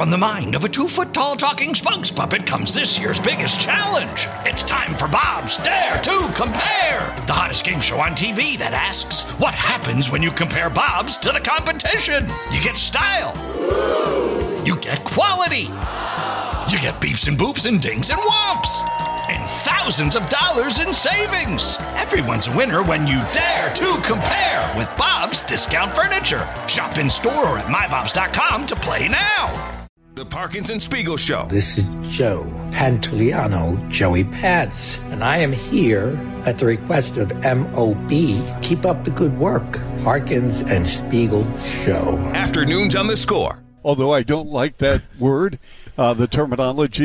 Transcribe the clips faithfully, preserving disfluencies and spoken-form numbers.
From the mind of a two-foot-tall talking spokes puppet comes this year's biggest challenge. It's time for Bob's Dare to Compare, the hottest game show on T V that asks, what happens when you compare Bobs to the competition? You get style. You get quality. You get beeps and boops and dings and whomps. And thousands of dollars in savings. Everyone's a winner when you dare to compare with Bob's Discount Furniture. Shop in store or at my bobs dot com to play now. The Parkinson Spiegel Show. This is Joe Pantoliano, Joey Pats, and I am here at the request of M O B. Keep up the good work. Parkins and Spiegel Show. Afternoons on The Score. Although I don't like that word, uh, the terminology.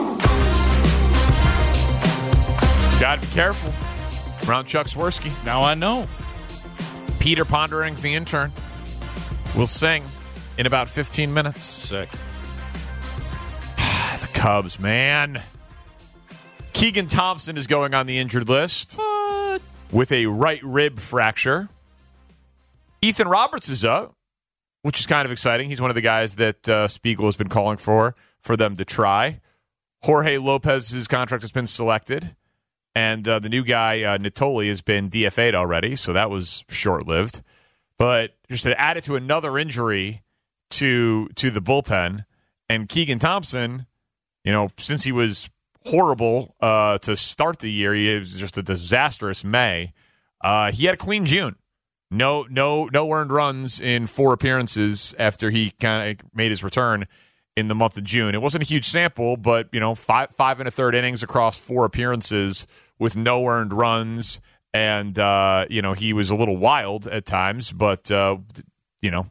Gotta be careful around Chuck Swirsky. Now I know. Peter Pondering's the intern. We'll sing in about fifteen minutes. Sick. The Cubs, man. Keegan Thompson is going on the injured list what? with a right rib fracture. Ethan Roberts is up, which is kind of exciting. He's one of the guys that uh, Spiegel has been calling for, for them to try. Jorge Lopez's contract has been selected. And uh, the new guy, uh, Natoli, has been D F A'd already, so that was short-lived. But just to add it to another injury to to the bullpen, and Keegan Thompson, you know, since he was horrible uh, to start the year, he was just a disastrous May. Uh, he had a clean June. No, no, no earned runs in four appearances after he kind of made his return in the month of June. It wasn't a huge sample, but you know, five five and a third innings across four appearances with no earned runs, and uh, you know, he was a little wild at times, but uh, you know,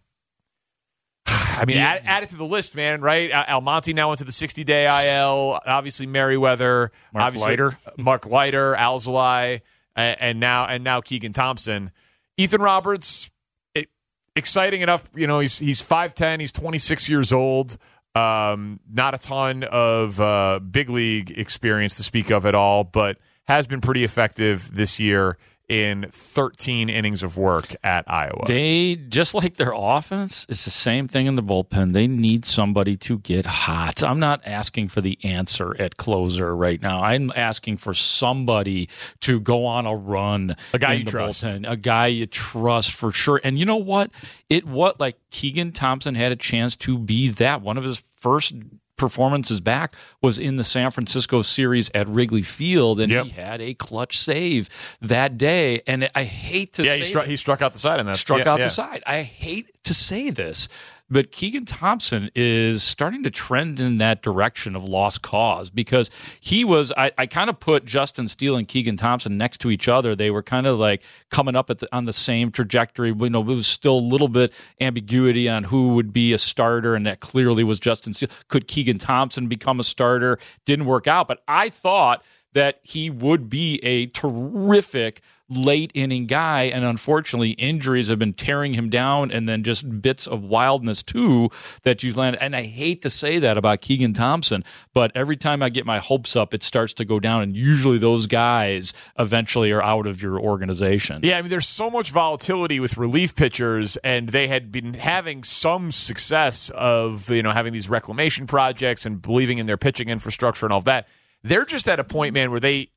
I mean, add, add it to the list, man. Right? Almonte now went to the sixty-day I L. Obviously, Merriweather, Mark obviously Leiter, Mark Leiter, Alzolay, and, and now and now Keegan Thompson, Ethan Roberts. It, exciting enough, you know. He's he's five ten. He's twenty-six years old. Um, not a ton of uh, big league experience to speak of at all, but has been pretty effective this year in thirteen innings of work at Iowa. They, just like their offense, it's the same thing in the bullpen. They need somebody to get hot. I'm not asking for the answer at closer right now. I'm asking for somebody to go on a run. A guy in you the trust. bullpen. A guy you trust for sure. And you know what? It what like Keegan Thompson had a chance to be that. One of his first performances back was in the San Francisco series at Wrigley Field, and yep. he had a clutch save that day. And I hate to yeah, say he struck, he struck out the side on that. struck yeah, out yeah. the side. I hate to say this, but Keegan Thompson is starting to trend in that direction of lost cause, because he was, I, I kind of put Justin Steele and Keegan Thompson next to each other. They were kind of like coming up at the, on the same trajectory. You know, it was still a little bit ambiguity on who would be a starter, and that clearly was Justin Steele. Could Keegan Thompson become a starter? Didn't work out, but I thought that he would be a terrific late inning guy, and unfortunately injuries have been tearing him down, and then just bits of wildness too that you've landed. And I hate to say that about Keegan Thompson, but every time I get my hopes up, it starts to go down, and usually those guys eventually are out of your organization. Yeah, I mean, there's so much volatility with relief pitchers, and they had been having some success of, you know, having these reclamation projects and believing in their pitching infrastructure and all of that. They're just at a point, man, where they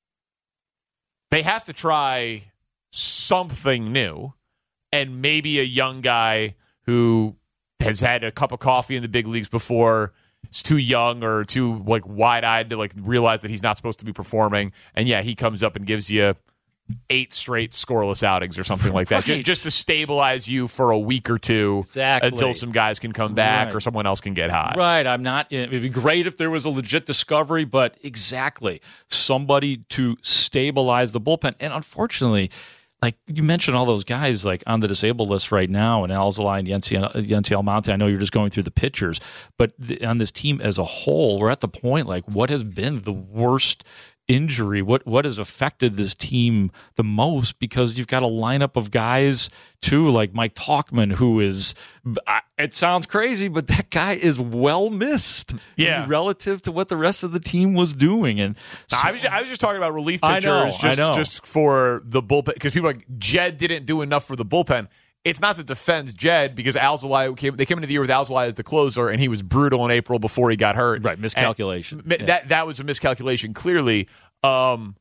They have to try something new, and maybe a young guy who has had a cup of coffee in the big leagues before is too young or too like wide-eyed to like realize that he's not supposed to be performing. And yeah, he comes up and gives you eight straight scoreless outings or something like that, Right. just, just to stabilize you for a week or two Exactly. until some guys can come back Right. or someone else can get hot. Right. I'm not. It'd be great if there was a legit discovery, but exactly somebody to stabilize the bullpen. And unfortunately, like you mentioned, all those guys like on the disabled list right now, and Alzolay and Yency Almonte. I know you're just going through the pitchers, but the, on this team as a whole, we're at the point like what has been the worst injury, what what has affected this team the most, because you've got a lineup of guys too, like Mike Tauchman, who is, it sounds crazy, but that guy is well missed, yeah, relative to what the rest of the team was doing. And so, I was just, I was just talking about relief I pitchers, know, just I know. just for the bullpen, because people are like Jed didn't do enough for the bullpen. it's not to defend Jed because Alzolay came. They came into the year with Alzolay as the closer, and he was brutal in April before he got hurt. Right, miscalculation. And yeah. That that was a miscalculation, clearly. Um,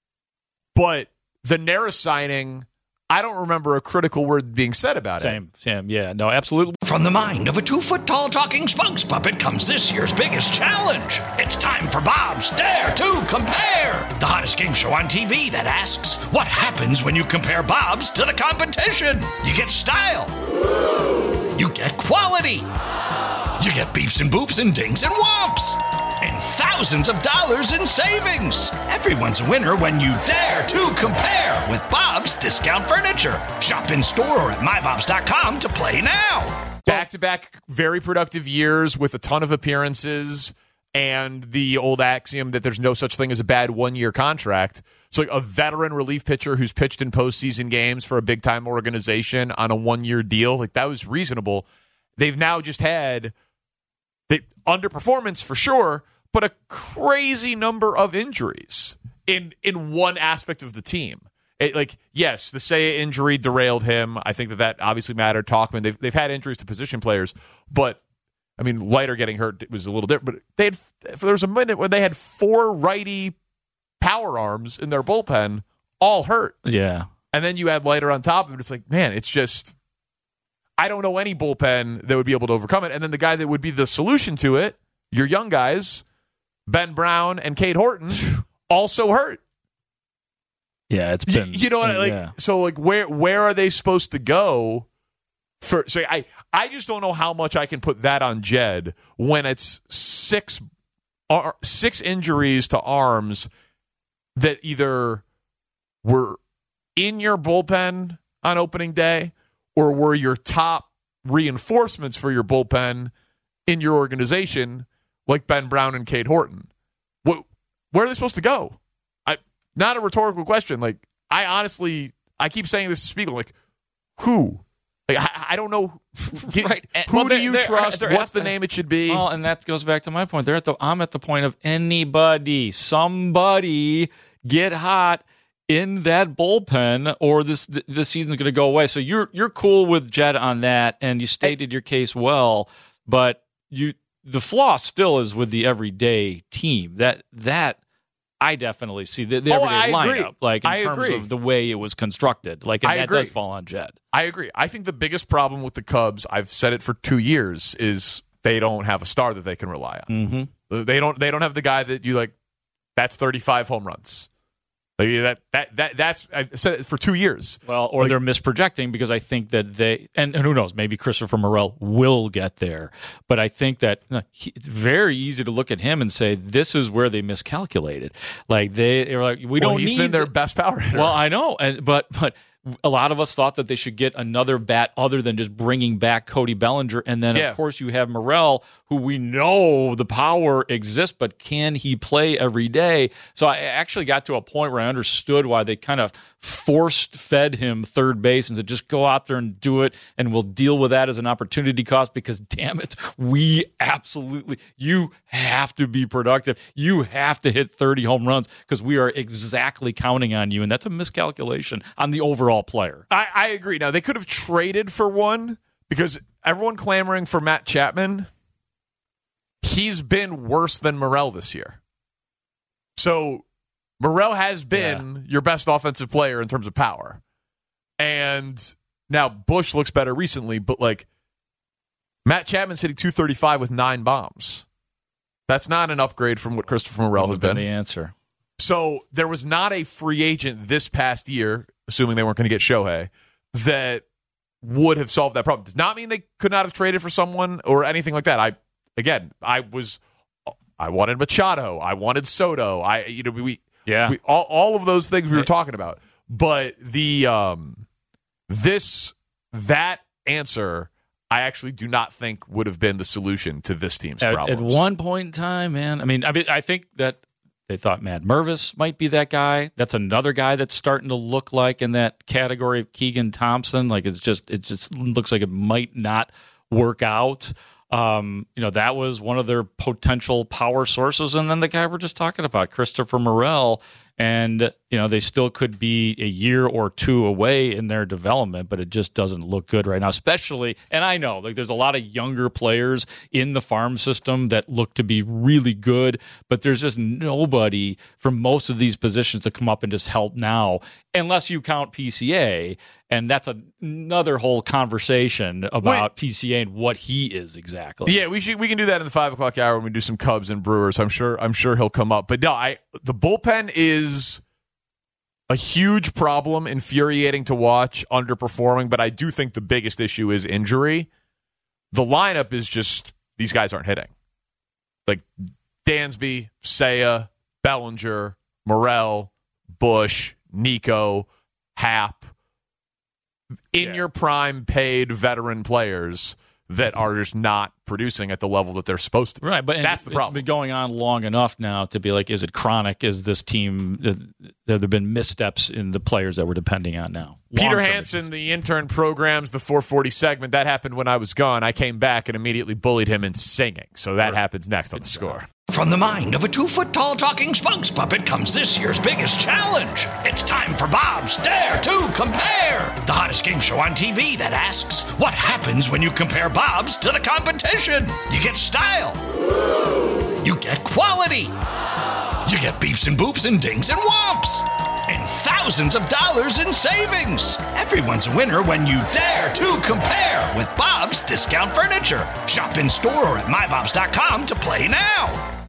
but the Neris signing, I don't remember a critical word being said about Same, it. Same, yeah, no, absolutely. From the mind of a two-foot-tall talking spokes puppet comes this year's biggest challenge. It's time for Bob's Dare to Compare, the hottest game show on T V that asks, what happens when you compare Bob's to the competition? You get style. You get quality. You get beeps and boops and dings and whomps. And thousands of dollars in savings. Everyone's a winner when you dare to compare with Bob's Discount Furniture. Shop in store or at my bobs dot com to play now. Back-to-back very productive years with a ton of appearances and the old axiom that there's no such thing as a bad one-year contract. So like a veteran relief pitcher who's pitched in postseason games for a big-time organization on a one-year deal, like that was reasonable. They've now just had the underperformance for sure, but a crazy number of injuries in in one aspect of the team. It, like, yes, the Seiya injury derailed him. I think that that obviously mattered. Talkman, they've they've had injuries to position players, but I mean, Leiter getting hurt was a little different. But they had there was a minute when they had four righty power arms in their bullpen, all hurt. Yeah, and then you add Leiter on top of it. It's like, man, it's just I don't know any bullpen that would be able to overcome it. And then the guy that would be the solution to it, your young guys, Ben Brown and Cade Horton, also hurt. Yeah, it's been. You, you know what? Like, yeah. so like, where where are they supposed to go? For so I I just don't know how much I can put that on Jed when it's six uh, six injuries to arms that either were in your bullpen on opening day or were your top reinforcements for your bullpen in your organization, like Ben Brown and Cade Horton. What where are they supposed to go? Not a rhetorical question. Like, I honestly, I keep saying this to Spiegel. Like, who? Like, I, I don't know. Who, right. who well, do they're, you they're, trust? they're What's the, the name it should be? Well, and that goes back to my point. They're at the. I'm at the point of anybody, somebody get hot in that bullpen, or this the season's going to go away. So you're you're cool with Jed on that, and you stated your case well. But you, the flaw still is with the everyday team. That that. I definitely see the, the oh, everyday I lineup, agree. like in I terms agree. of the way it was constructed. Like, and I that agree. does fall on Jed. I agree. I think the biggest problem with the Cubs, I've said it for two years, is they don't have a star that they can rely on. Mm-hmm. They don't. They don't have the guy that you like. That's thirty-five home runs. Like that. That. That. That's. I've said it for two years. Well, or like, they're misprojecting because I think that they and, and who knows, maybe Christopher Morel will get there. But I think that you know, he, it's very easy to look at him and say this is where they miscalculated. Like they, they were like, we well, don't he's need been their the, best power hitter. Well, I know, and but but. A lot of us thought that they should get another bat other than just bringing back Cody Bellinger. And then, yeah. of course, you have Morel, who we know the power exists, but can he play every day? So I actually got to a point where I understood why they kind of forced-fed him third base and said, just go out there and do it, and we'll deal with that as an opportunity cost because, damn it, we absolutely – you have to be productive. You have to hit thirty home runs because we are exactly counting on you, and that's a miscalculation on the overall player. I, I agree. Now, they could have traded for one because everyone clamoring for Matt Chapman, he's been worse than Morel this year. So Morel has been yeah. your best offensive player in terms of power. And now Bush looks better recently, but like Matt Chapman's hitting two thirty-five with nine bombs. That's not an upgrade from what Christopher Morel has been. The answer. So there was not a free agent this past year, assuming they weren't going to get Shohei, that would have solved that problem. Does not mean they could not have traded for someone or anything like that. I again, I was, I wanted Machado, I wanted Soto, I you know we yeah we, all all of those things we were talking about, but the um this that answer I actually do not think would have been the solution to this team's at, problems. At one point in time, man. I mean, I mean, I think that. They thought Matt Mervis might be that guy. That's another guy that's starting to look like in that category of Keegan Thompson. Like it's just, it just looks like it might not work out. Um, you know, that was one of their potential power sources. And then the guy we're just talking about, Christopher Morel. And, you know, they still could be a year or two away in their development, but it just doesn't look good right now, especially, and I know, like, there's a lot of younger players in the farm system that look to be really good, but there's just nobody from most of these positions to come up and just help now, unless you count P C A, and that's another whole conversation about Wait. P C A and what he is exactly. Yeah, we should we can do that in the five o'clock hour when we do some Cubs and Brewers. I'm sure I'm sure he'll come up. But no, I the bullpen is a huge problem, infuriating to watch, underperforming. But I do think the biggest issue is injury. The lineup is just these guys aren't hitting. Like Dansby, Seiya, Bellinger, Morel, Bush, Nico, Happ. In yeah. your prime paid veteran players that are just not producing at the level that they're supposed to. Right, but that's the problem. It's been going on long enough now to be like, is it chronic? Is this team, there have been missteps in the players that we're depending on now? Peter Hansen, the intern, programs the four forty segment. That happened when I was gone. I came back and immediately bullied him in singing. So that right. happens next on The Score. From the mind of a two-foot-tall talking spokes puppet comes this year's biggest challenge. It's time for Bob's Dare to Compare, the hottest game show on T V that asks, what happens when you compare Bob's to the competition? You get style. You get quality. You get beeps and boops and dings and whomps. And thousands of dollars in savings. Everyone's a winner when you dare to compare with Bob's Discount Furniture. Shop in store or at my bobs dot com to play now.